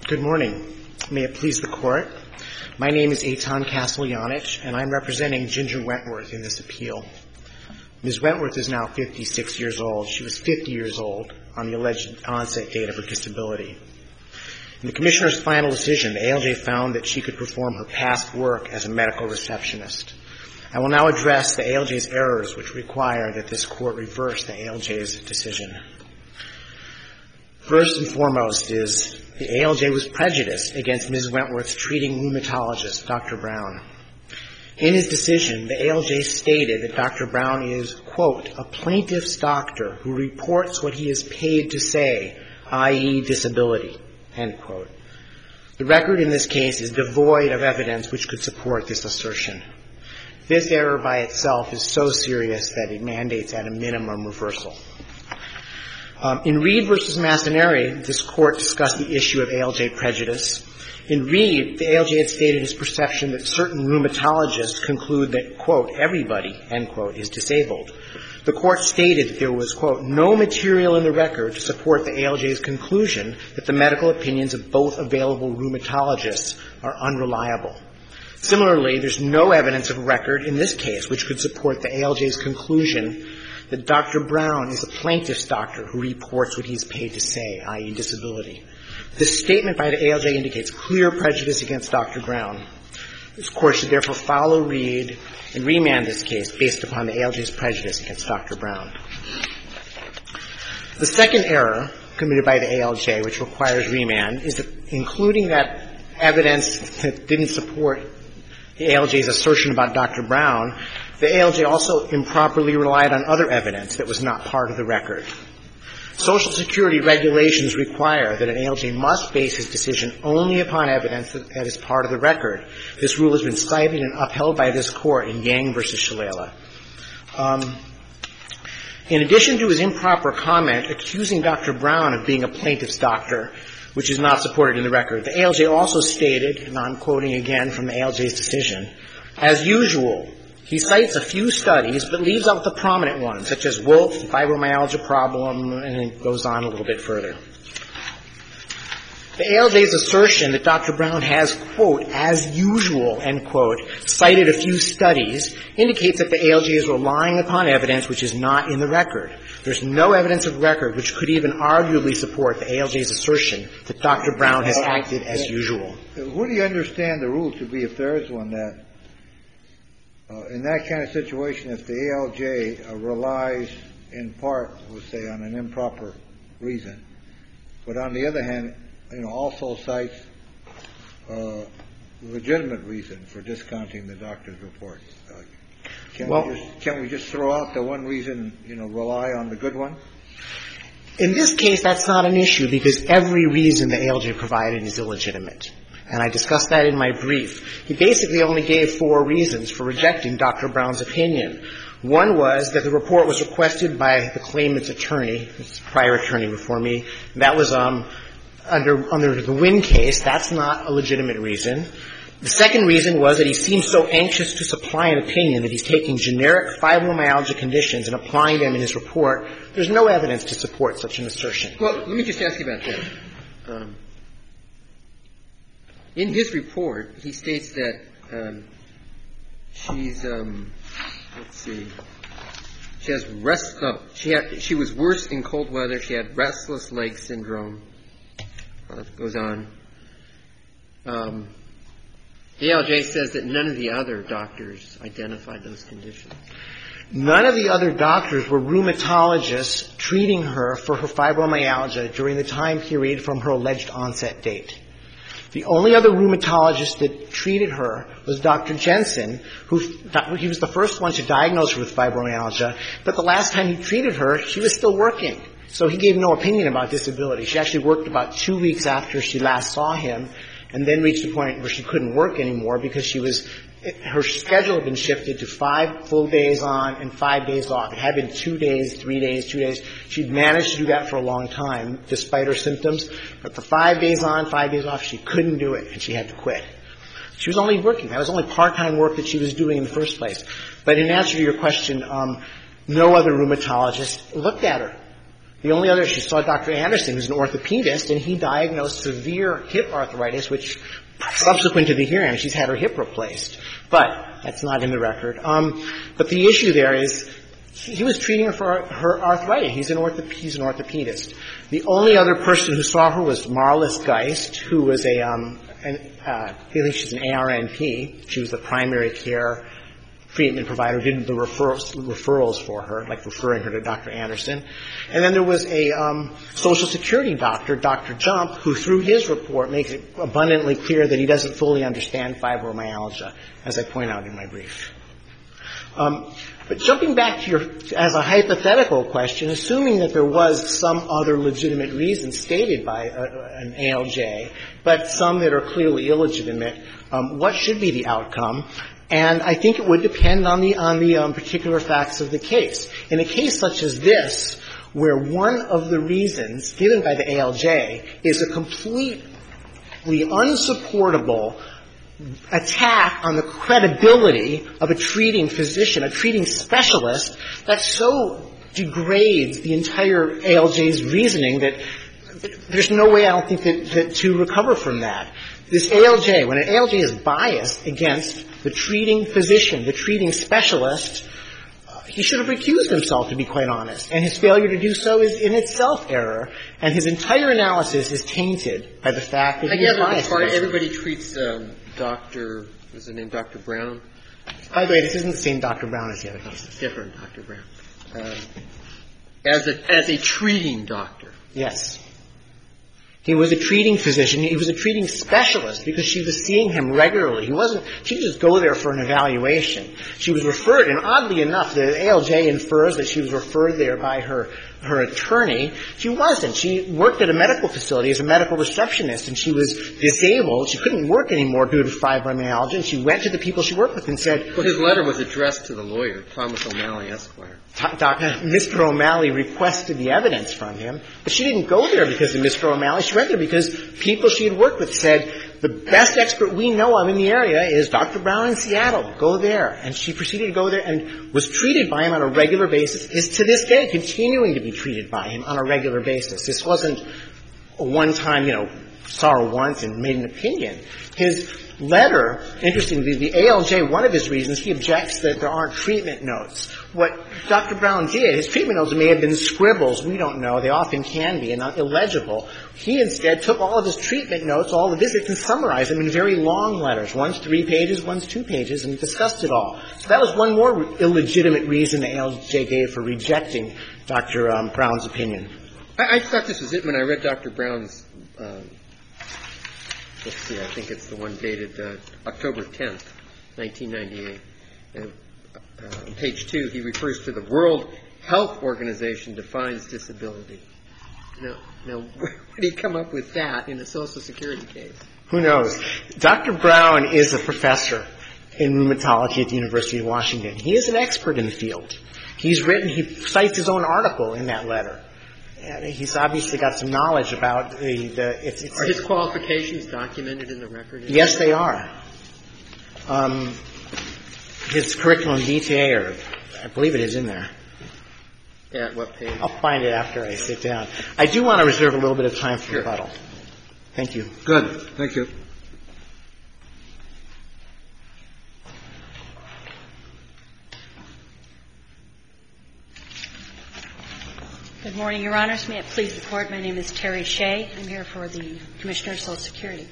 Good morning. May it please the Court. My name is Eitan Kasteljanich, and I'm representing Ginger Wentworth in this appeal. Ms. Wentworth is now 56 years old. She was 50 years old on the alleged onset date of her disability. In the Commissioner's final decision, the ALJ found that she could perform her past work as a medical receptionist. I will now address the ALJ's errors which require that this Court reverse the ALJ's decision. First and foremost is the ALJ was prejudiced against Ms. Wentworth's treating rheumatologist, Dr. Brown. In his decision, the ALJ stated that Dr. Brown is, quote, a plaintiff's doctor who reports what he is paid to say, i.e. disability, end quote. The record in this case is devoid of evidence which could support this assertion. This error by itself is so serious that it mandates at a minimum reversal. In Reed v. Mastineri, this Court discussed the issue of ALJ prejudice. In Reed, the ALJ had stated his perception that certain rheumatologists conclude that, quote, everybody, end quote, is disabled. The Court stated that there was, quote, no material in the record to support the ALJ's conclusion that the medical opinions of both available rheumatologists are unreliable. Similarly, there's no evidence of record in this case which could support the ALJ's conclusion that Dr. Brown is a plaintiff's doctor who reports what he's paid to say, i.e. disability. This statement by the ALJ indicates clear prejudice against Dr. Brown. This Court should therefore follow Reed and remand this case based upon the ALJ's prejudice against Dr. Brown. The second error committed by the ALJ, which requires remand, is that including that evidence that didn't support the ALJ's assertion about Dr. Brown, the ALJ also improperly relied on other evidence that was not part of the record. Social Security regulations require that an ALJ must base his decision only upon evidence that is part of the record. This rule has been cited and upheld by this Court in Yang v. Shalala. In addition to his improper comment accusing Dr. Brown of being a plaintiff's doctor, which is not supported in the record, the ALJ also stated, and I'm quoting again from the ALJ's decision, as usual, he cites a few studies but leaves out the prominent ones, such as Wolf, the fibromyalgia problem, and it goes on a little bit further. The ALJ's assertion that Dr. Brown has, quote, as usual, end quote, cited a few studies indicates that the ALJ is relying upon evidence which is not in the record. There's no evidence of record which could even arguably support the ALJ's assertion that Dr. Brown has acted as usual. What do you understand the rule to be, if there is one, that in that kind of situation, if the ALJ relies in part, we'll say, on an improper reason, but on the other hand, also cites legitimate reason for discounting the doctor's report? Can we just throw out the one reason, rely on the good one? In this case, that's not an issue because every reason the ALJ provided is illegitimate. And I discussed that in my brief. He basically only gave 4 reasons for rejecting Dr. Brown's opinion. One was that the report was requested by the claimant's attorney, his prior attorney before me. That was under the Wynn case. That's not a legitimate reason. The second reason was that he seems so anxious to supply an opinion that he's taking generic fibromyalgia conditions and applying them in his report. There's no evidence to support such an assertion. Well, let me just ask you about that. In his report, he states that she's she was worse in cold weather. She had restless leg syndrome. It goes on. The ALJ says that none of the other doctors identified those conditions. None of the other doctors were rheumatologists treating her for her fibromyalgia during the time period from her alleged onset date. The only other rheumatologist that treated her was Dr. Jensen, he was the first one to diagnose her with fibromyalgia, but the last time he treated her, she was still working. So he gave no opinion about disability. She actually worked about 2 weeks after she last saw him and then reached a point where she couldn't work anymore because her schedule had been shifted to 5 full days on and 5 days off. It had been 2 days, 3 days, 2 days. She'd managed to do that for a long time despite her symptoms. But for 5 days on, 5 days off, she couldn't do it and she had to quit. She was only working. That was only part-time work that she was doing in the first place. But in answer to your question, no other rheumatologist looked at her. The only other, she saw Dr. Anderson, who's an orthopedist, and he diagnosed severe hip arthritis, which subsequent to the hearing, she's had her hip replaced. But that's not in the record. But the issue there is he was treating her for her arthritis. He's an orthopedist. The only other person who saw her was Marlis Geist, who was I think she's an ARNP. She was the primary care treatment provider, did the referrals for her, like referring her to Dr. Anderson. And then there was a Social Security doctor, Dr. Jump, who through his report makes it abundantly clear that he doesn't fully understand fibromyalgia, as I point out in my brief. But jumping back to as a hypothetical question, assuming that there was some other legitimate reason stated by an ALJ, but some that are clearly illegitimate, what should be the outcome? And I think it would depend on the particular facts of the case. In a case such as this, where one of the reasons given by the ALJ is a completely unsupportable attack on the credibility of a treating physician, a treating specialist, that so degrades the entire ALJ's reasoning that there's no way, I don't think, that to recover from that. This ALJ, when an ALJ is biased against the treating physician, the treating specialist, he should have recused himself, to be quite honest. And his failure to do so is in itself error. And his entire analysis is tainted by the fact that he is biased. Everybody treats Dr. What's his name? Dr. Brown. By the way, this isn't the same Dr. Brown as the other cases. Different Dr. Brown. As a treating doctor. Yes. He was a treating physician. He was a treating specialist because she was seeing him regularly. She didn't just go there for an evaluation. She was referred, and oddly enough, the ALJ infers that she was referred there by her attorney. She wasn't. She worked at a medical facility as a medical receptionist, and she was disabled. She couldn't work anymore due to fibromyalgia, and she went to the people she worked with and said... Well, his letter was addressed to the lawyer, Thomas O'Malley, Esquire. Mr. O'Malley requested the evidence from him, but she didn't go there because of Mr. O'Malley. She went there because people she had worked with said, the best expert we know of in the area is Dr. Brown in Seattle. Go there. And she proceeded to go there and was treated by him on a regular basis, is to this day continuing to be treated by him on a regular basis. This wasn't a one-time, saw her once and made an opinion. His letter, interestingly, the ALJ, one of his reasons, he objects that there aren't treatment notes. What Dr. Brown did, his treatment notes may have been scribbles. We don't know. They often can be and not illegible. He instead took all of his treatment notes, all the visits, and summarized them in very long letters. One's 3 pages, one's 2 pages, and discussed it all. So that was one more illegitimate reason the ALJ gave for rejecting Dr. Brown's opinion. I thought this was it when I read Dr. Brown's let's see, I think it's the one dated October 10th, 1998. On page 2, he refers to the World Health Organization defines disability. Now, where did he come up with that in a Social Security case? Who knows? Dr. Brown is a professor in rheumatology at the University of Washington. He is an expert in the field. He cites his own article in that letter. He's obviously got some knowledge about Are his qualifications documented in the record? Yes, they are. His curriculum vitae, I believe it is in there. At what page? I'll find it after I sit down. I do want to reserve a little bit of time for rebuttal. Thank you. Good. Thank you. Good morning, Your Honors. May it please the Court, my name is Terry Shea. I'm here for the Commissioner of Social Security.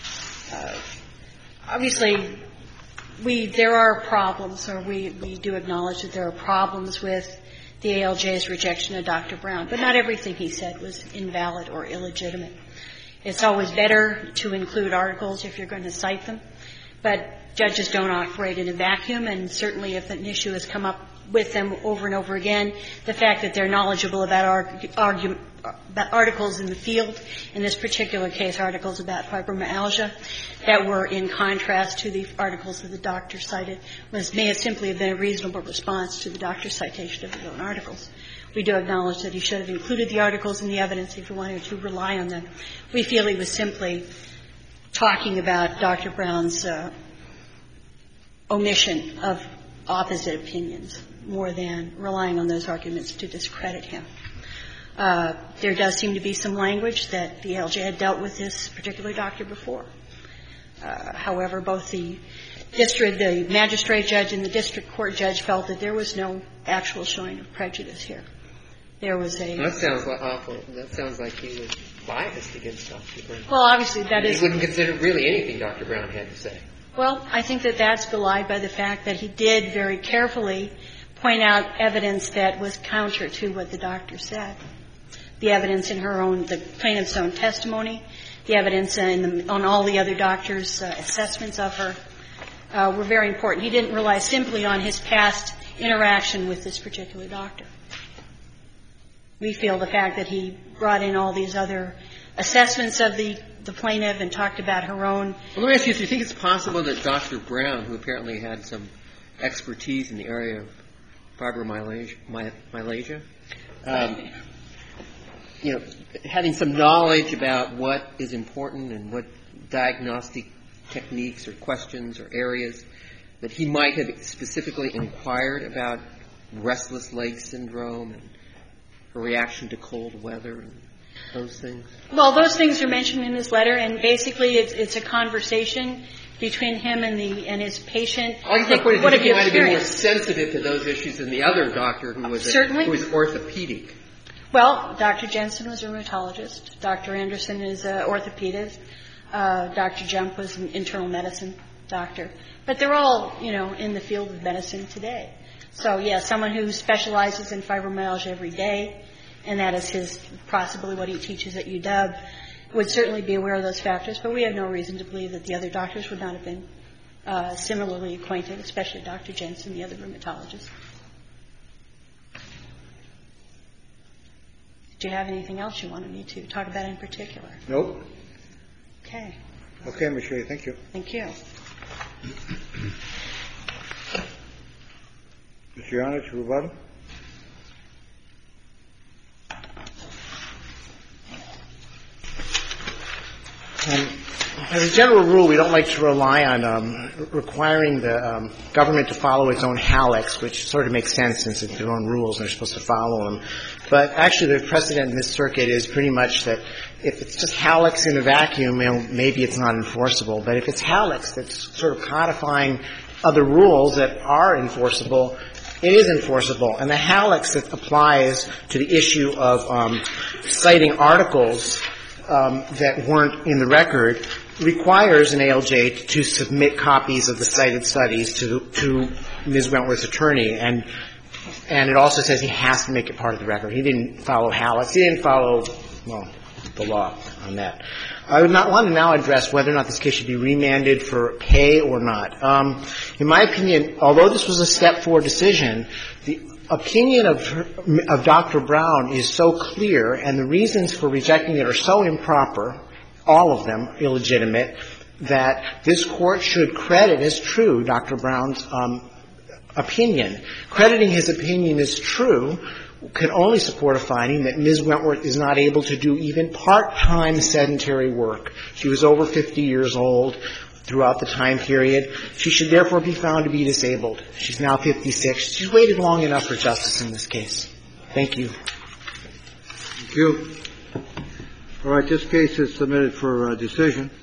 Obviously, there are problems, or we do acknowledge that there are problems with the ALJ's rejection of Dr. Brown, but not everything he said was invalid or illegitimate. It's always better to include articles if you're going to cite them, but judges don't operate in a vacuum, and certainly if an issue has come up with them over and over again, the fact that they're knowledgeable about articles in the field, in this particular case, articles about fibromyalgia, that were in contrast to the articles that the doctor cited, may have simply have been a reasonable response to the doctor's citation of his own articles. We do acknowledge that he should have included the articles in the evidence if he wanted to rely on them. We feel he was simply talking about Dr. Brown's omission of opposite opinions more than relying on those arguments to discredit him. There does seem to be some language that the ALJ had dealt with this particular doctor before. However, both the magistrate judge and the district court judge felt that there was no actual showing of prejudice here. There was a... That sounds awful. That sounds like he was biased against Dr. Brown. Well, obviously that is... He wouldn't consider really anything Dr. Brown had to say. Well, I think that that's belied by the fact that he did very carefully point out evidence that was counter to what the doctor said. The evidence in the plaintiff's own testimony, the evidence on all the other doctors' assessments of her were very important. He didn't rely simply on his past interaction with this particular doctor. We feel the fact that he brought in all these other assessments of the plaintiff and talked about her own. Well, let me ask you, do you think it's possible that Dr. Brown, who apparently had some expertise in the area of fibromyalgia, having some knowledge about what is important and what diagnostic techniques or questions or areas, that he might have specifically inquired about restless leg syndrome and her reaction to cold weather and those things? Well, those things are mentioned in his letter, and basically it's a conversation between him and his patient. I think he might have been more sensitive to those issues than the other doctor who was orthopedic. Well, Dr. Jensen was a rheumatologist. Dr. Anderson is an orthopedist. Dr. Jump was an internal medicine doctor. But they're all, in the field of medicine today. So, yeah, someone who specializes in fibromyalgia every day, and that is possibly what he teaches at UW, would certainly be aware of those factors. But we have no reason to believe that the other doctors would not have been similarly acquainted, especially Dr. Jensen, the other rheumatologist. Do you have anything else you wanted me to talk about in particular? Nope. Okay. Okay, Ms. Shea, thank you. Thank you. Mr. Yonich, rebuttal. As a general rule, we don't like to rely on requiring the government to follow its own HALEX, which sort of makes sense since it's their own rules and they're supposed to follow them. But actually, the precedent in this circuit is pretty much that if it's just HALEX in a vacuum, maybe it's not enforceable. But if it's HALEX that's sort of codifying other rules that are enforceable, it is enforceable. And the HALEX that applies to the issue of citing articles that weren't in the record requires an ALJ to submit copies of the cited studies to Ms. Wentworth's attorney, and it also says he has to make it part of the record. He didn't follow HALEX. He didn't follow, the law on that. I would not want to now address whether or not this case should be remanded for pay or not. In my opinion, although this was a step forward decision, the opinion of Dr. Brown is so clear, and the reasons for rejecting it are so improper, all of them illegitimate, that this Court should credit as true Dr. Brown's opinion. Crediting his opinion as true can only support a finding that Ms. Wentworth is not able to do even part-time sedentary work. She was over 50 years old throughout the time period. She should therefore be found to be disabled. She's now 56. She's waited long enough for justice in this case. Thank you. Thank you. All right, this case is submitted for decision.